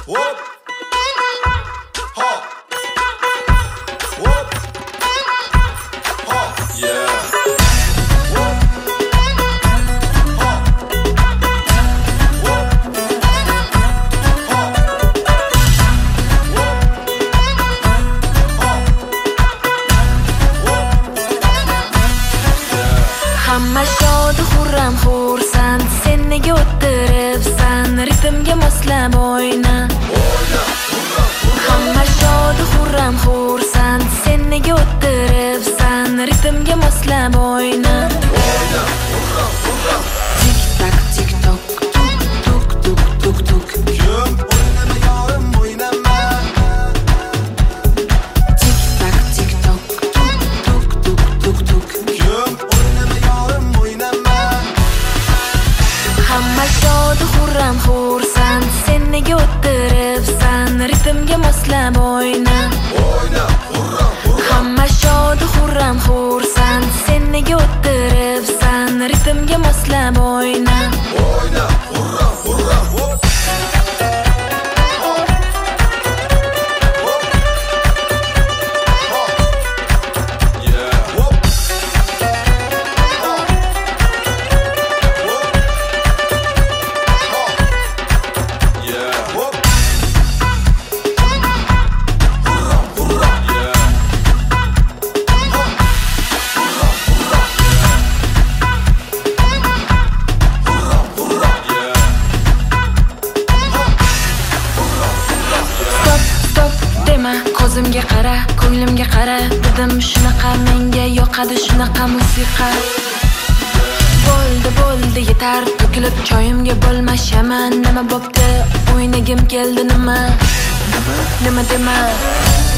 Whoop. Ha. Whoop. Ha. Yeah. Whoop. Ha. Whoop. Ha. Whoop. Ha. Whoop. Yeah. Hamma shod xurram xursand, sen nega o'tiribsan? Ritmga moslab o'yna. Hamma shod xurram xursand, sen nega o'tiribsan? Ritmga moslab o'yna. Tik tak tik tok, tuk tuk tuk tuk. Kim oynama yorim oynama. Tik tak tik tok, tuk tuk tuk tuk. Kim oynama yorim oynama. Hamma shod xurram xursand, sen nega o'tiribsan? Ritmga moslab o'yna. Oyna, hurra, hurra. Hamma shod xurram xursand, sen nega o'tiribsan? Ritmga moslab o'yna. Oyna, hurra, hurra. Whoop. Yeah. Whoop. Yeah. Whoop. Hurra, hurra. Yeah. Stop, stop dema, ko'zimga qara, ko'nglimga qara. Dedim shunaqa, menga yoqadi shunaqa musiqa. Bo'ldi, yetar, to'kilib choyimga bo'lmashaman. Nima bo'pti? O'ynagim keldi nima? Nima dema?